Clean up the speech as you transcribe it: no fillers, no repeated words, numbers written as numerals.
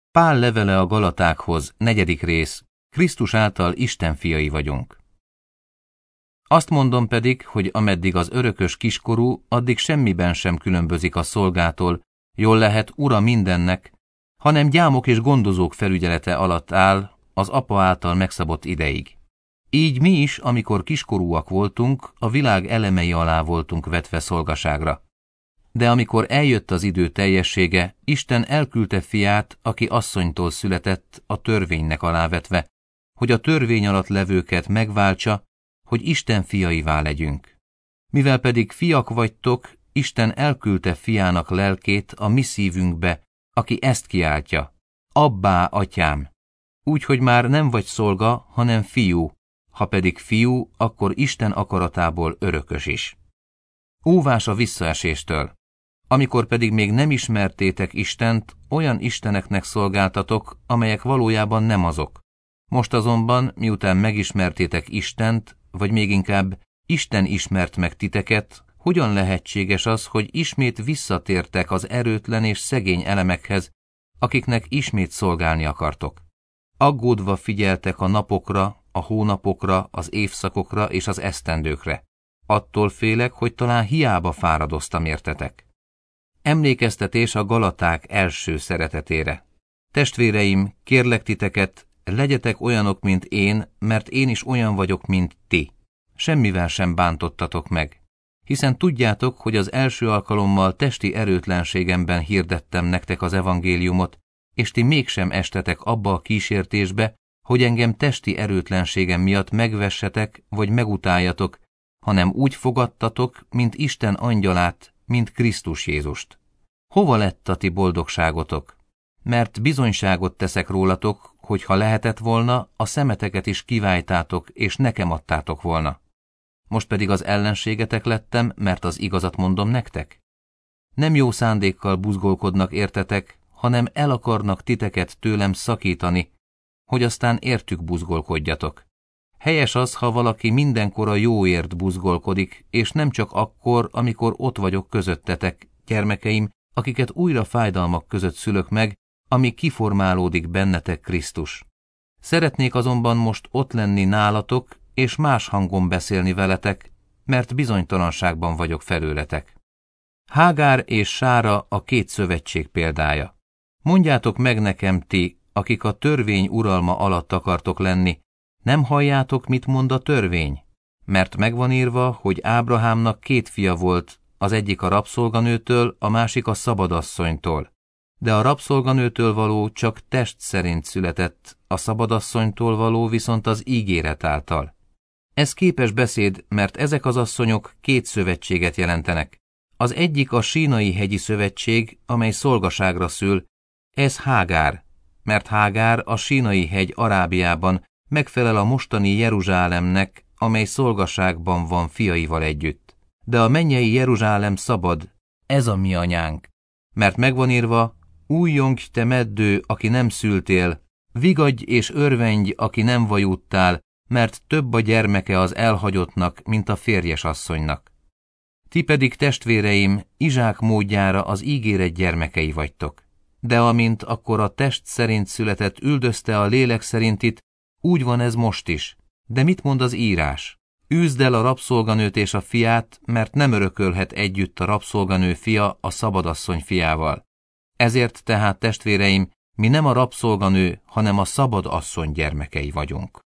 Pál levele a Galatákhoz, 4. rész, Krisztus által Isten fiai vagyunk. Azt mondom pedig, hogy ameddig az örökös kiskorú, addig semmiben sem különbözik a szolgától, jól lehet ura mindennek, hanem gyámok és gondozók felügyelete alatt áll az apa által megszabott ideig. Így mi is, amikor kiskorúak voltunk, a világ elemei alá voltunk vetve szolgaságra. De amikor eljött az idő teljessége, Isten elküldte fiát, aki asszonytól született, a törvénynek alávetve, hogy a törvény alatt levőket megváltsa, hogy Isten fiaivá legyünk. Mivel pedig fiak vagytok, Isten elküldte fiának lelkét a mi szívünkbe, aki ezt kiáltja: Abbá, atyám! Úgy, hogy már nem vagy szolga, hanem fiú, ha pedig fiú, akkor Isten akaratából örökös is. Óvás a visszaeséstől. Amikor pedig még nem ismertétek Istent, olyan isteneknek szolgáltatok, amelyek valójában nem azok. Most azonban, miután megismertétek Istent, vagy még inkább Isten ismert meg titeket, hogyan lehetséges az, hogy ismét visszatértek az erőtlen és szegény elemekhez, akiknek ismét szolgálni akartok? Aggódva figyeltek a napokra, a hónapokra, az évszakokra és az esztendőkre. Attól félek, hogy talán hiába fáradoztam értetek. Emlékeztetés a Galaták első szeretetére. Testvéreim, kérlek titeket, legyetek olyanok, mint én, mert én is olyan vagyok, mint ti. Semmivel sem bántottatok meg. Hiszen tudjátok, hogy az első alkalommal testi erőtlenségemben hirdettem nektek az evangéliumot, és ti mégsem estetek abba a kísértésbe, hogy engem testi erőtlenségem miatt megvessetek, vagy megutáljatok, hanem úgy fogadtatok, mint Isten angyalát, mint Krisztus Jézust. Hova lett a ti boldogságotok? Mert bizonyságot teszek rólatok, hogy ha lehetett volna, a szemeteket is kiváltátok, és nekem adtátok volna. Most pedig az ellenségetek lettem, mert az igazat mondom nektek? Nem jó szándékkal buzgolkodnak értetek, hanem el akarnak titeket tőlem szakítani, hogy aztán értük buzgolkodjatok. Helyes az, ha valaki mindenkor a jóért buzgolkodik, és nem csak akkor, amikor ott vagyok közöttetek, gyermekeim, akiket újra fájdalmak között szülök meg, amíg kiformálódik bennetek Krisztus. Szeretnék azonban most ott lenni nálatok, és más hangon beszélni veletek, mert bizonytalanságban vagyok felőletek. Hágár és Sára a két szövetség példája. Mondjátok meg nekem ti, akik a törvény uralma alatt akartok lenni, nem halljátok, mit mond a törvény? Mert megvan írva, hogy Ábrahámnak 2 fia volt, az egyik a rabszolganőtől, a másik a szabadasszonytól. De a rabszolganőtől való csak test szerint született, a szabadasszonytól való viszont az ígéret által. Ez képes beszéd, mert ezek az asszonyok 2 szövetséget jelentenek. Az egyik a Sínai hegyi szövetség, amely szolgaságra szül, ez Hágár, mert Hágár a Sínai hegy Arábiában megfelel a mostani Jeruzsálemnek, amely szolgaságban van fiaival együtt. De a mennyei Jeruzsálem szabad, ez a mi anyánk. Mert megvan írva: újjongj te meddő, aki nem szültél, vigadj és örvendj, aki nem vajúdtál, mert több a gyermeke az elhagyottnak, mint a férjes asszonynak. Ti pedig, testvéreim, Izsák módjára az ígéret gyermekei vagytok. De amint akkor a test szerint született üldözte a lélek szerintit, úgy van ez most is. De mit mond az írás? Űzd el a rabszolganőt és a fiát, mert nem örökölhet együtt a rabszolganő fia a szabadasszony fiával. Ezért tehát, testvéreim, mi nem a rabszolganő, hanem a szabad asszony gyermekei vagyunk.